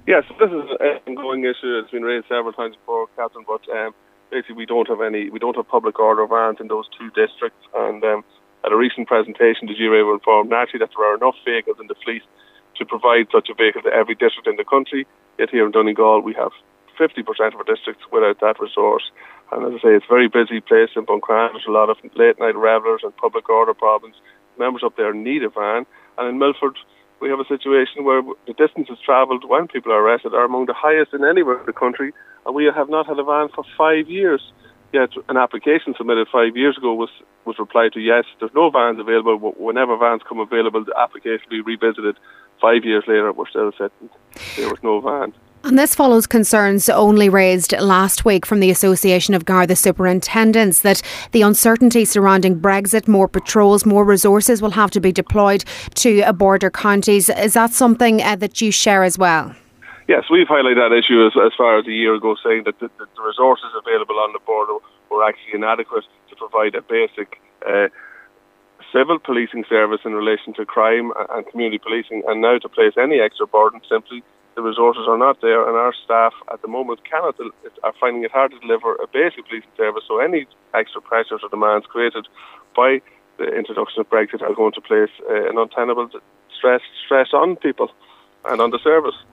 Yes, this is an ongoing issue. It's been raised several times before, Captain, but basically we don't have public order vans in those two districts. And at a recent presentation, the GRA were informed naturally that there are enough vehicles in the fleet to provide such a vehicle to every district in the country. Yet here in Donegal, we have 50% of our districts without that resource. And as I say, it's a very busy place in Buncrane. There's a lot of late-night revellers and public order problems. Members up there need a van. And in Milford, we have a situation where the distances travelled when people are arrested are among the highest in anywhere in the country, and we have not had a van for 5 years. Yet an application submitted 5 years ago was replied to, yes, there's no vans available, but whenever vans come available, the application will be revisited. 5 years later, we're still sitting. There was no van. And this follows concerns only raised last week from the Association of Garda Superintendents that the uncertainty surrounding Brexit, more patrols, more resources will have to be deployed to border counties. Is that something that you share as well? Yes, we've highlighted that issue as far as a year ago, saying that the resources available on the border were actually inadequate to provide a basic civil policing service in relation to crime and community policing, and now to place any extra burden, simply the resources are not there, and our staff at the moment are finding it hard to deliver a basic policing service. So any extra pressures or demands created by the introduction of Brexit are going to place an untenable stress on people and on the service.